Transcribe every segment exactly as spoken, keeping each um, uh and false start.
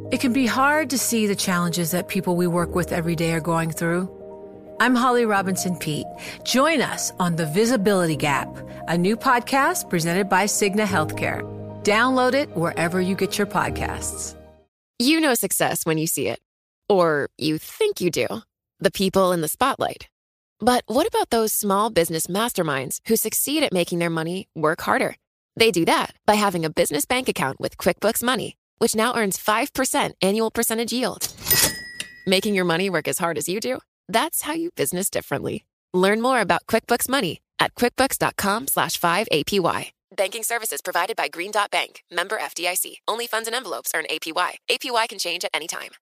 It can be hard to see the challenges that people we work with every day are going through. I'm Holly Robinson Peete. Join us on The Visibility Gap, a new podcast presented by Cigna Healthcare. Download it wherever you get your podcasts. You know success when you see it. Or you think you do. The people in the spotlight. But what about those small business masterminds who succeed at making their money work harder? They do that by having a business bank account with QuickBooks Money, which now earns five percent annual percentage yield. Making your money work as hard as you do? That's how you business differently. Learn more about QuickBooks Money at quickbooks.com slash 5APY. Banking services provided by Green Dot Bank. Member F D I C. Only funds and envelopes earn A P Y. A P Y can change at any time.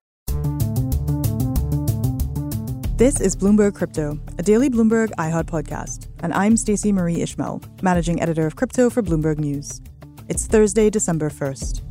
This is Bloomberg Crypto, a daily Bloomberg iHeart podcast. And I'm Stacey Marie Ishmael, managing editor of crypto for Bloomberg News. It's Thursday, December first.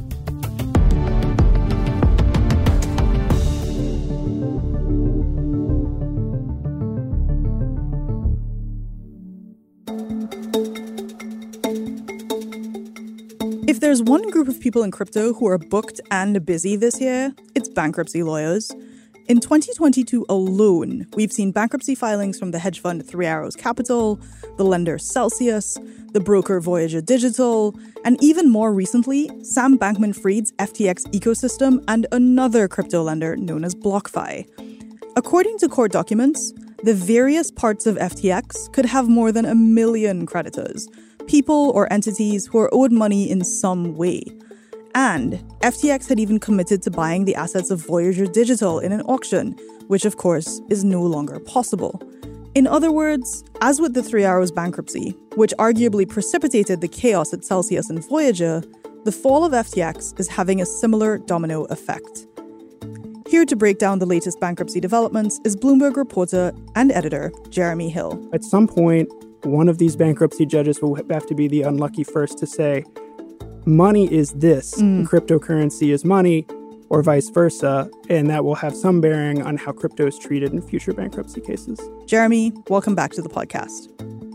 If there's one group of people in crypto who are booked and busy this year, it's bankruptcy lawyers. In twenty twenty-two alone, we've seen bankruptcy filings from the hedge fund Three Arrows Capital, the lender Celsius, the broker Voyager Digital, and even more recently, Sam Bankman-Fried's F T X ecosystem and another crypto lender known as BlockFi. According to court documents, the various parts of F T X could have more than a million creditors, people or entities who are owed money in some way. And F T X had even committed to buying the assets of Voyager Digital in an auction, which of course is no longer possible. In other words, as with the Three Arrows bankruptcy, which arguably precipitated the chaos at Celsius and Voyager, the fall of F T X is having a similar domino effect. Here to break down the latest bankruptcy developments is Bloomberg reporter and editor Jeremy Hill. At some point, one of these bankruptcy judges will have to be the unlucky first to say, money is this, mm. and cryptocurrency is money, or vice versa, and that will have some bearing on how crypto is treated in future bankruptcy cases. Jeremy, welcome back to the podcast.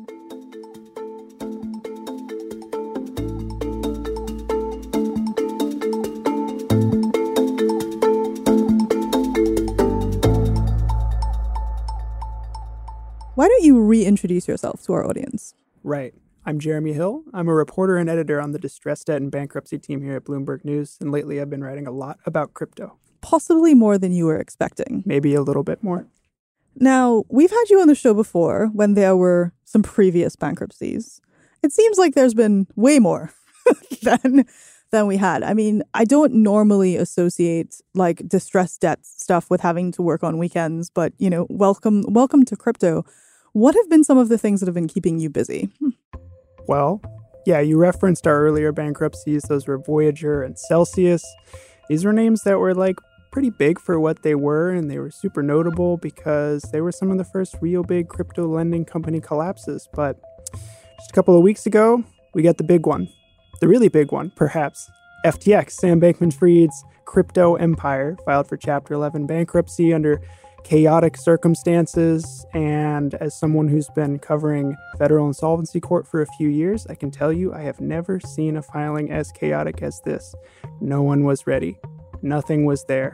Why don't you reintroduce yourself to our audience? Right. I'm Jeremy Hill. I'm a reporter and editor on the distressed debt and bankruptcy team here at Bloomberg News, and lately I've been writing a lot about crypto. Possibly more than you were expecting. Maybe a little bit more. Now, we've had you on the show before when there were some previous bankruptcies. It seems like there's been way more than than we had. I mean, I don't normally associate like distressed debt stuff with having to work on weekends, but, you know, welcome welcome to crypto. What have been some of the things that have been keeping you busy? Well, yeah, you referenced our earlier bankruptcies. Those were Voyager and Celsius. These were names that were like pretty big for what they were, and they were super notable because they were some of the first real big crypto lending company collapses. But just a couple of weeks ago, we got the big one, the really big one, perhaps. F T X, Sam Bankman-Fried's crypto empire, filed for Chapter eleven bankruptcy under chaotic circumstances, and as someone who's been covering federal insolvency court for a few years, I can tell you I have never seen a filing as chaotic as this. No one was ready. Nothing was there.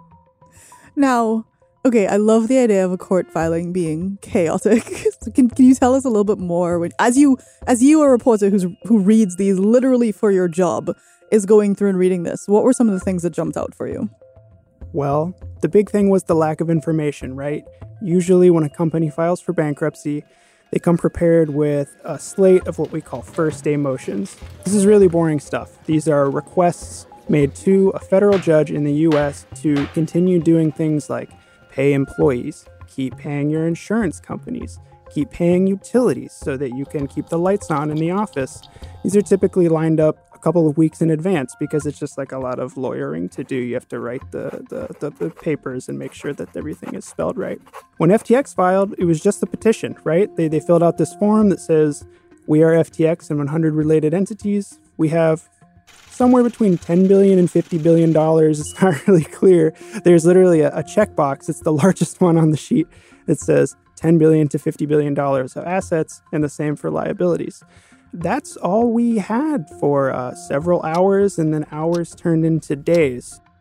Now, okay, I love the idea of a court filing being chaotic. So can, can you tell us a little bit more? When, as you as you a reporter who's who reads these literally for your job, is going through and reading this, what were some of the things that jumped out for you? Well, the big thing was the lack of information, right? Usually when a company files for bankruptcy, they come prepared with a slate of what we call first day motions. This is really boring stuff. These are requests made to a federal judge in the U S to continue doing things like pay employees, keep paying your insurance companies, keep paying utilities so that you can keep the lights on in the office. These are typically lined up a couple of weeks in advance because it's just like a lot of lawyering to do. You have to write the, the, the, the papers and make sure that everything is spelled right. When F T X filed, it was just a petition, right? They, they filled out this form that says, we are F T X and one hundred related entities. We have somewhere between ten billion dollars and fifty billion dollars. It's not really clear. There's literally a, a checkbox. It's the largest one on the sheet that says ten billion dollars to fifty billion dollars of assets, and the same for liabilities. That's all we had for uh, several hours, and then hours turned into days.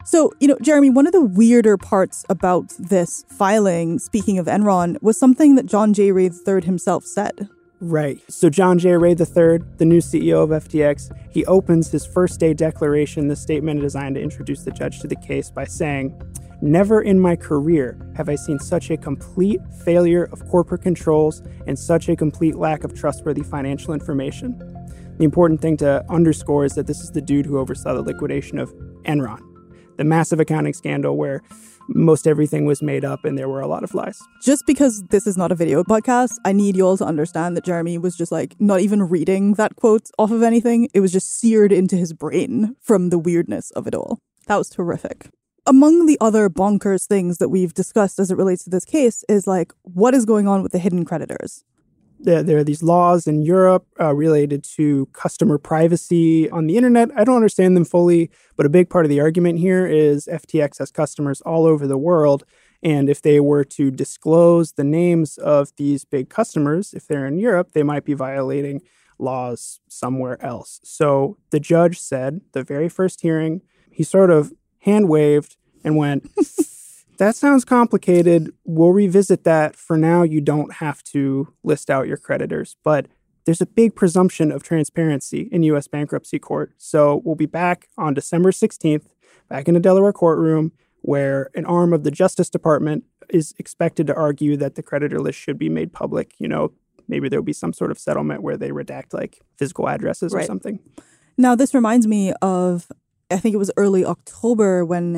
So, you know, Jeremy, one of the weirder parts about this filing, speaking of Enron, was something that John J. Ray the third himself said. Right. So John J. Ray the third, the new C E O of F T X, he opens his first day declaration, the statement designed to introduce the judge to the case, by saying, "Never in my career have I seen such a complete failure of corporate controls and such a complete lack of trustworthy financial information." The important thing to underscore is that this is the dude who oversaw the liquidation of Enron, the massive accounting scandal where most everything was made up and there were a lot of lies. Just because this is not a video podcast, I need you all to understand that Jeremy was just like not even reading that quote off of anything. It was just seared into his brain from the weirdness of it all. That was terrific. Among the other bonkers things that we've discussed as it relates to this case is like, what is going on with the hidden creditors? There, there are these laws in Europe uh, related to customer privacy on the internet. I don't understand them fully, but a big part of the argument here is F T X has customers all over the world. And if they were to disclose the names of these big customers, if they're in Europe, they might be violating laws somewhere else. So the judge said, the very first hearing, he sort of hand waved and went, "That sounds complicated. We'll revisit that. For now, you don't have to list out your creditors." But there's a big presumption of transparency in U S bankruptcy court. So we'll be back on December sixteenth, back in a Delaware courtroom, where an arm of the Justice Department is expected to argue that the creditor list should be made public. You know, maybe there'll be some sort of settlement where they redact like physical addresses Right. or something. Now, this reminds me of, I think it was early October when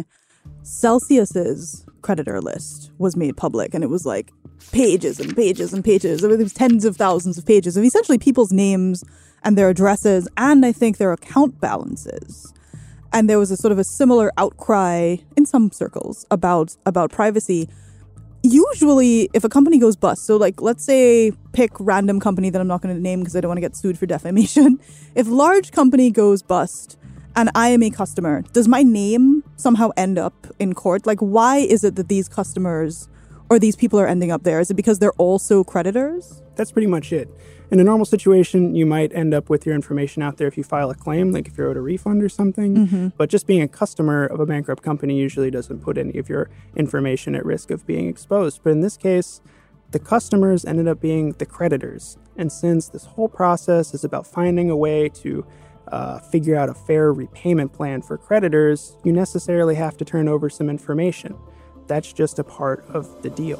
Celsius's creditor list was made public, and it was like pages and pages and pages. It was tens of thousands of pages of essentially people's names and their addresses, and I think their account balances. And there was a sort of a similar outcry in some circles about about privacy. Usually, if a company goes bust, so like let's say pick random company that I'm not going to name because I don't want to get sued for defamation. If large company goes bust and I am a customer, does my name somehow end up in court? Like, why is it that these customers or these people are ending up there? Is it because they're also creditors? That's pretty much it. In a normal situation, you might end up with your information out there if you file a claim, like if you're owed a refund or something. Mm-hmm. But just being a customer of a bankrupt company usually doesn't put any of your information at risk of being exposed. But in this case, the customers ended up being the creditors. And since this whole process is about finding a way to uh, figure out a fair repayment plan for creditors, you necessarily have to turn over some information. That's just a part of the deal.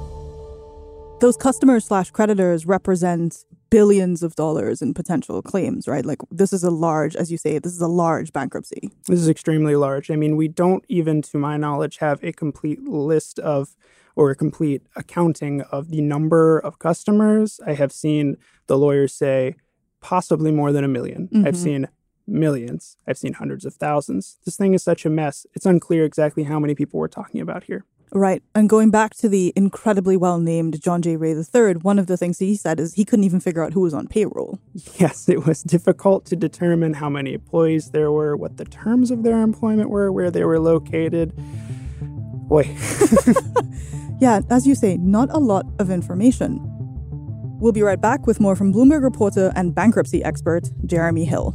Those customers slash creditors represent billions of dollars in potential claims, right? Like, this is a large, as you say, this is a large bankruptcy. This is extremely large. I mean, we don't even, to my knowledge, have a complete list of or a complete accounting of the number of customers. I have seen the lawyers say possibly more than a million. Mm-hmm. I've seen millions. I've seen hundreds of thousands. This thing is such a mess. It's unclear exactly how many people we're talking about here. Right. And going back to the incredibly well-named John J. Ray the third, one of the things he said is he couldn't even figure out who was on payroll. Yes, it was difficult to determine how many employees there were, what the terms of their employment were, where they were located. Boy. Yeah, as you say, not a lot of information. We'll be right back with more from Bloomberg reporter and bankruptcy expert Jeremy Hill.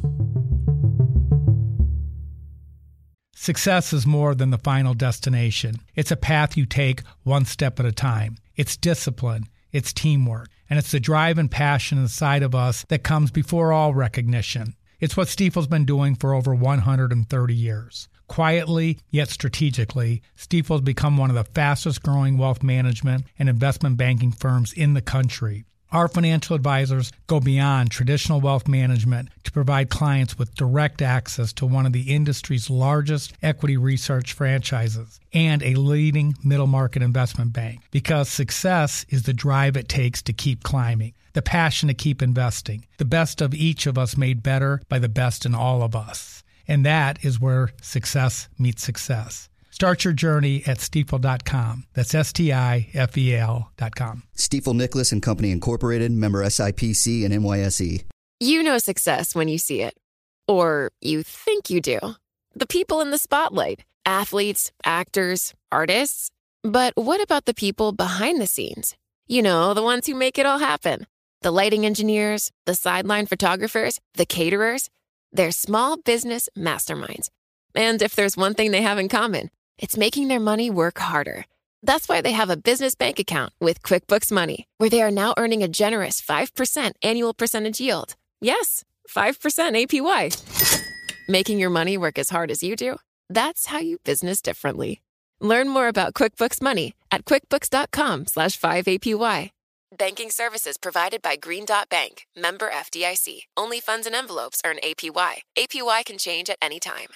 Success is more than the final destination. It's a path you take one step at a time. It's discipline, it's teamwork, and it's the drive and passion inside of us that comes before all recognition. It's what Stifel's been doing for over one hundred thirty years. Quietly, yet strategically, Stifel's become one of the fastest growing wealth management and investment banking firms in the country. Our financial advisors go beyond traditional wealth management to provide clients with direct access to one of the industry's largest equity research franchises and a leading middle market investment bank. Because success is the drive it takes to keep climbing, the passion to keep investing, the best of each of us made better by the best in all of us. And that is where success meets success. Start your journey at Stifel dot com. That's S T I F E L dot com. Stifel Nicholas and Company Incorporated, member S I P C and N Y S E. You know success when you see it. Or you think you do. The people in the spotlight. Athletes, actors, artists. But what about the people behind the scenes? You know, the ones who make it all happen. The lighting engineers, the sideline photographers, the caterers. They're small business masterminds. And if there's one thing they have in common, it's making their money work harder. That's why they have a business bank account with QuickBooks Money, where they are now earning a generous five percent annual percentage yield. Yes, five percent A P Y. Making your money work as hard as you do? That's how you business differently. Learn more about QuickBooks Money at quickbooks.com slash 5APY. Banking services provided by Green Dot Bank, member F D I C. Only funds and envelopes earn A P Y. A P Y can change at any time.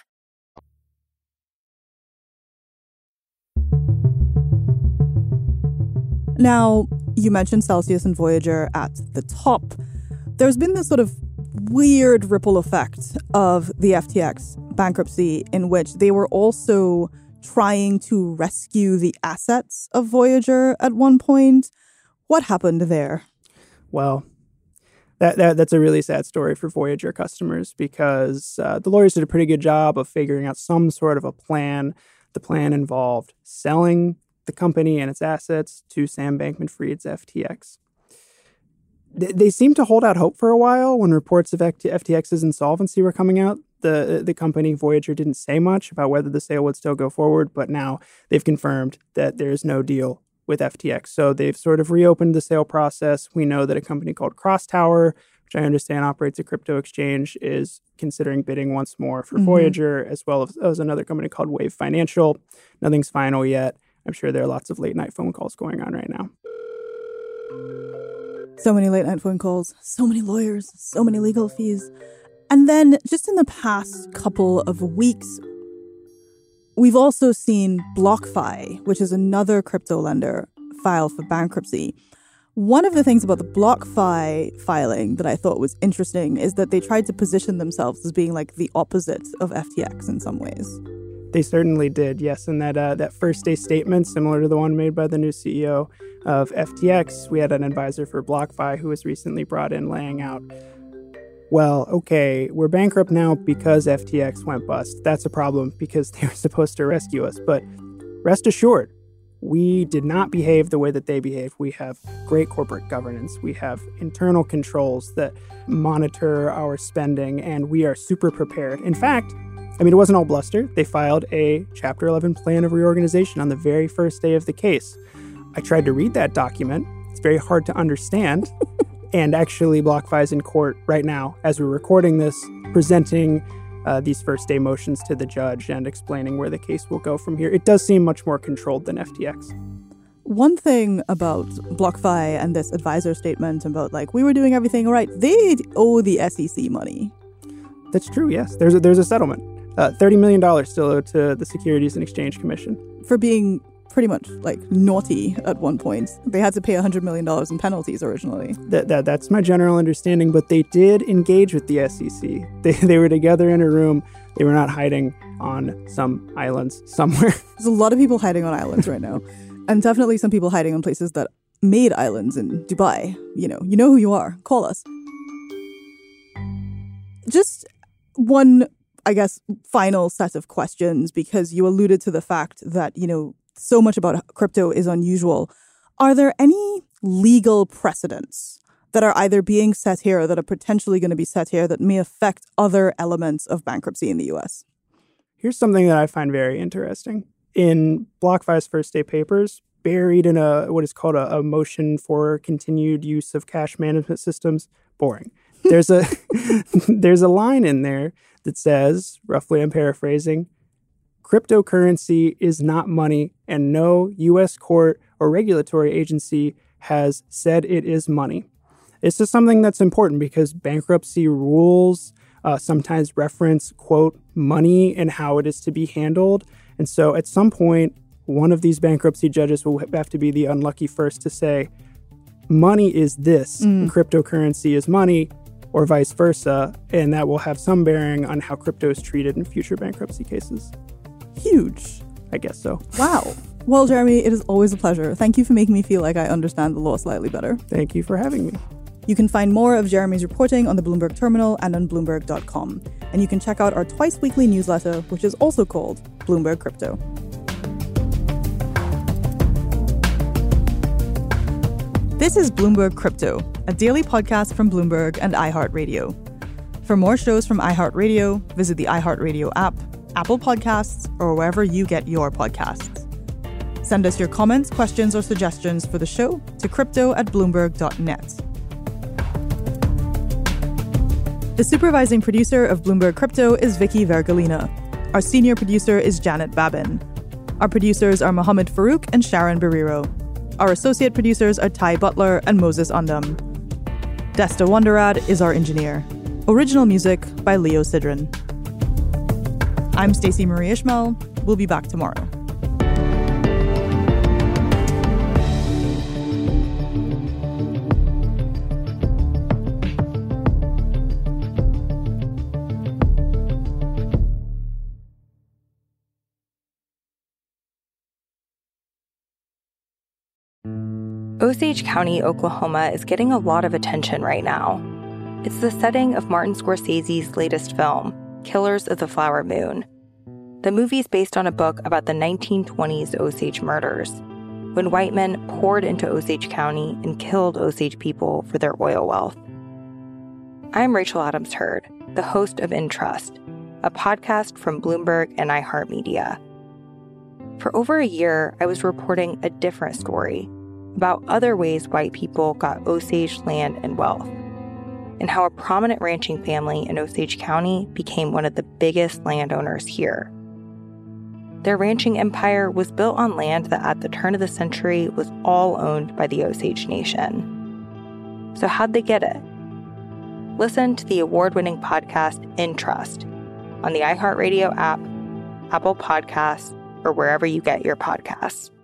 Now, you mentioned Celsius and Voyager at the top. There's been this sort of weird ripple effect of the F T X bankruptcy in which they were also trying to rescue the assets of Voyager at one point. What happened there? Well, that, that that's a really sad story for Voyager customers because uh, the lawyers did a pretty good job of figuring out some sort of a plan. The plan involved selling the company and its assets to Sam Bankman-Fried's F T X. They, they seemed to hold out hope for a while when reports of F T X's insolvency were coming out. The, the company, Voyager, didn't say much about whether the sale would still go forward, but now they've confirmed that there's no deal with F T X. So they've sort of reopened the sale process. We know that a company called Crosstower, which I understand operates a crypto exchange, is considering bidding once more for mm-hmm. Voyager, as well as, as another company called Wave Financial. Nothing's final yet. I'm sure there are lots of late night phone calls going on right now. So many late night phone calls, so many lawyers, so many legal fees. And then just in the past couple of weeks, we've also seen BlockFi, which is another crypto lender, file for bankruptcy. One of the things about the BlockFi filing that I thought was interesting is that they tried to position themselves as being like the opposite of F T X in some ways. They certainly did, yes. And that uh, that first day statement, similar to the one made by the new C E O of F T X, we had an advisor for BlockFi who was recently brought in laying out, well, okay, we're bankrupt now because F T X went bust. That's a problem because they were supposed to rescue us. But rest assured, we did not behave the way that they behaved. We have great corporate governance. We have internal controls that monitor our spending, and we are super prepared. In fact, I mean, it wasn't all bluster. They filed a Chapter eleven plan of reorganization on the very first day of the case. I tried to read that document. It's very hard to understand. And actually, BlockFi is in court right now as we're recording this, presenting uh, these first day motions to the judge and explaining where the case will go from here. It does seem much more controlled than F T X. One thing about BlockFi and this advisor statement about, like, we were doing everything right, they owe the S E C money. That's true, yes. There's a, there's a settlement. Uh, thirty million dollars still owed to the Securities and Exchange Commission. For being pretty much, like, naughty at one point. They had to pay one hundred million dollars in penalties originally. That, that That's my general understanding, but they did engage with the S E C. They, they were together in a room. They were not hiding on some islands somewhere. There's a lot of people hiding on islands right now. And definitely some people hiding on places that made islands in Dubai. You know, you know who you are. Call us. Just one, I guess, final set of questions, because you alluded to the fact that, you know, so much about crypto is unusual. Are there any legal precedents that are either being set here or that are potentially going to be set here that may affect other elements of bankruptcy in the U S? Here's something that I find very interesting. In BlockFi's first day papers, buried in a what is called a, a motion for continued use of cash management systems, boring. There's a there's a line in there that says, roughly I'm paraphrasing, cryptocurrency is not money, and no U S court or regulatory agency has said it is money. It's just something that's important because bankruptcy rules uh, sometimes reference, quote, money and how it is to be handled. And so at some point, one of these bankruptcy judges will have to be the unlucky first to say, money is this, mm. and cryptocurrency is money, or vice versa, and that will have some bearing on how crypto is treated in future bankruptcy cases. Huge. I guess so. Wow. Well, Jeremy, it is always a pleasure. Thank you for making me feel like I understand the law slightly better. Thank you for having me. You can find more of Jeremy's reporting on the Bloomberg Terminal and on Bloomberg dot com. And you can check out our twice-weekly newsletter, which is also called Bloomberg Crypto. This is Bloomberg Crypto, a daily podcast from Bloomberg and iHeartRadio. For more shows from iHeartRadio, visit the iHeartRadio app, Apple Podcasts, or wherever you get your podcasts. Send us your comments, questions, or suggestions for the show to crypto at bloomberg dot net. The supervising producer of Bloomberg Crypto is Vicky Vergolina. Our senior producer is Janet Babin. Our producers are Mohammed Farouk and Sharon Barrero. Our associate producers are Ty Butler and Moses Undum. Desta Wonderad is our engineer. Original music by Leo Sidran. I'm Stacey Marie Ishmael. We'll be back tomorrow. Osage County, Oklahoma is getting a lot of attention right now. It's the setting of Martin Scorsese's latest film, Killers of the Flower Moon. The movie's based on a book about the nineteen twenties Osage murders, when white men poured into Osage County and killed Osage people for their oil wealth. I'm Rachel Adams Heard, the host of In Trust, a podcast from Bloomberg and iHeartMedia. For over a year, I was reporting a different story about other ways white people got Osage land and wealth, and how a prominent ranching family in Osage County became one of the biggest landowners here. Their ranching empire was built on land that at the turn of the century was all owned by the Osage Nation. So how'd they get it? Listen to the award-winning podcast In Trust on the iHeartRadio app, Apple Podcasts, or wherever you get your podcasts.